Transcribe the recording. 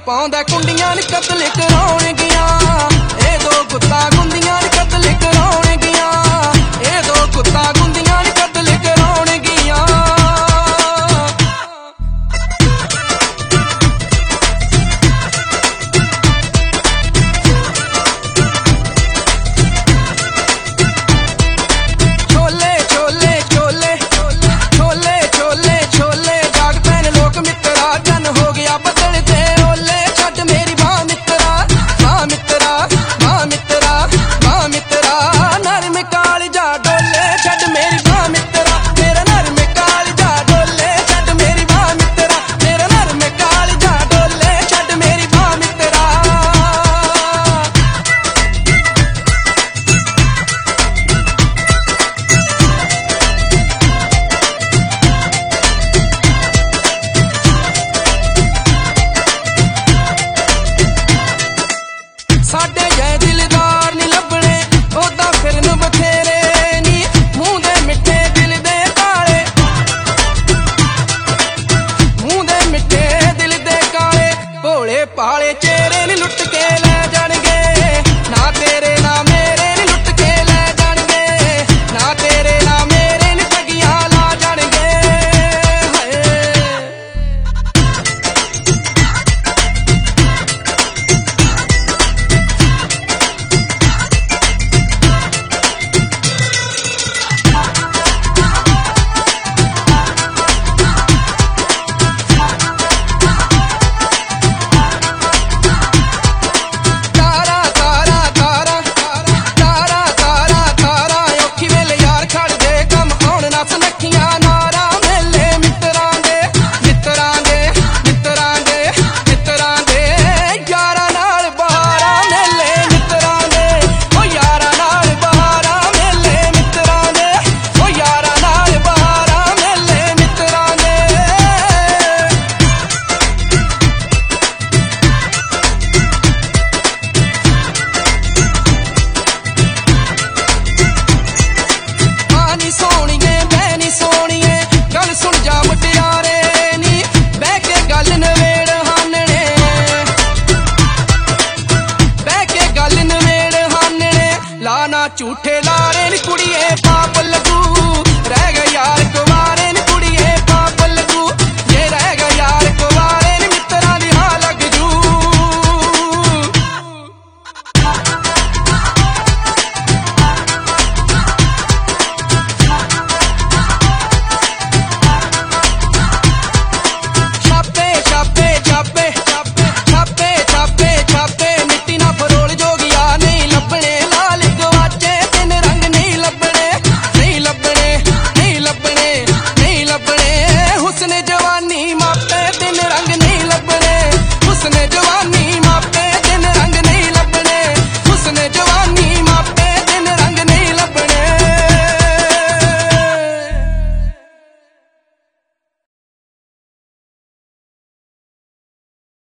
ਪਾਉਂਦਾ ਕੁੰਡੀਆਂ ਨੀ ਕਤਲ ਕਰਾਉਣਗੀਆਂ ਇਹ ਦੋ ਗੁੱਤਾਂ ਗੁੰਦੀਆਂ ਨੀ ਕਤਲ ਕਰਾਉਣਗੀਆਂ ਇਹ ਦੋ ਗੁੱਤਾਂ ਗੁੰਦੀਆਂ ਨੀ ਕਤਲ ਕਰਾਉਣਗੀਆਂ ਛੋਲੇ ਛੋਲੇ ਛੋਲੇ ਛੋਲੇ ਛੋਲੇ ਛੋਲੇ ਜਾਗ ਪੈਣ ਲੋਕ ਮਿੱਤਰਾ ਜਨ ਹੋ ਗਿਆ ਬਦਲ ਤੇ ਓਲੇ ਛੱਡ ਮੇਰੀ ਬਾਹ ਮਿੱਤਰਾ ਬਾਹ ਮਿੱਤਰਾ ਬਾਹ ਮਿੱਤਰਾ ਬਾਹ ਮਿੱਤਰਾ ਨਰਮ ਕਾਲ ਜਾ ਡੋਲੇ ਛੱਡ ਮੇਰੀ ਬਾਹ ਮਿੱਤਰਾ ਮੇਰਾ ਨਰਮ ਕਾਲ ਜਾ ਡੋਲੇ ਛੱਡ ਮੇਰੀ ਬਾਹ ਮਿੱਤਰਾ ਮੇਰਾ ਨਰਮ ਕਾਲ ਜਾ ਡੋਲੇ ਛੱਡ ਮੇਰੀ ਬਾਹ ਮਿੱਤਰਾ ਸਾਡੇ ਜੈ ਦਿਲਦਾਰ ਨੀ ਲੱਭਣੇ ਉਹਦਾ ਫਿਰਨ ਬਥੇਰੇ ਨੀ ਮੂੰਹ ਦੇ ਮਿੱਠੇ ਦਿਲ ਦੇ ਕਾਲੇ ਮੂੰਹ ਦੇ ਮਿੱਠੇ ਦਿਲ ਦੇ ਕਾਲੇ ਭੋਲੇ ਭਾਲੇ ਚਿਹਰੇ ਨੀ ਲੁੱਟ ਕੇ ਲੈ ਜਾਣਗੇ ਨਾ ਤੇਰੇ ਨਾ ਮੇਰੇ ਨੀ ਲੁੱਟ ਕੇ ਲੈ ਜਾਣਗੇ ਨਾ ਤੇਰੇ ਨਾ ਮੇਰੇ ਨੀ ਠੱਗੀਆਂ ਲਾ ਜਾਣਗੇ ਹਾਏ ਤਾਰਾ ਤਾਰਾ ਤਾਰਾ ਤਾਰਾ ਤਾਰਾ ਤਾਰਾ ਔਖੀ ਵੇਲੇ ਯਾਰ ਖੜਦੇ ਕੰਮ ਆਉਣ ਨੱਸ ਨੱਖੀਆਂ ਨਾਰਾ ਮੇਲੇ ਮਿੱਤਰਾਂ ਦੇ ਮਿੱਤਰਾਂ ਦੇ ਮਿੱਤਰਾਂ ਦੇ ਮਿੱਤਰਾਂ ਦੇ ਯਾਰਾਂ ਨਾਲ ਬਹਾਰਾਂ ਮੇਲੇ ਮਿੱਤਰਾਂ ਦੇ ਓ ਯਾਰਾਂ ਨਾਲ ਬਹਾਰਾਂ ਮੇਲੇ ਮਿੱਤਰਾਂ ਦੇ ਓ ਯਾਰਾਂ ਨਾਲ ਬਹਾਰਾਂ ਮੇਲੇ ਮਿੱਤਰਾਂ ਦੇ ਆ ਨੀ ਸੋਹਣੀਏ ਬਹਿ ਨੀ ਸੋਹਣੀਏ ਗੱਲ ਸੁਣ ਜਾ ਮੁਟਿਆਰੇ ਨੀ ਬਹਿ ਕੇ ਗੱਲ ਨਵੇੜ ਹਾਨਣੇ ਬਹਿ ਕੇ ਗੱਲ ਨਵੇੜ ਹਾਨਣੇ ਲਾ ਨਾ ਝੂਠੇ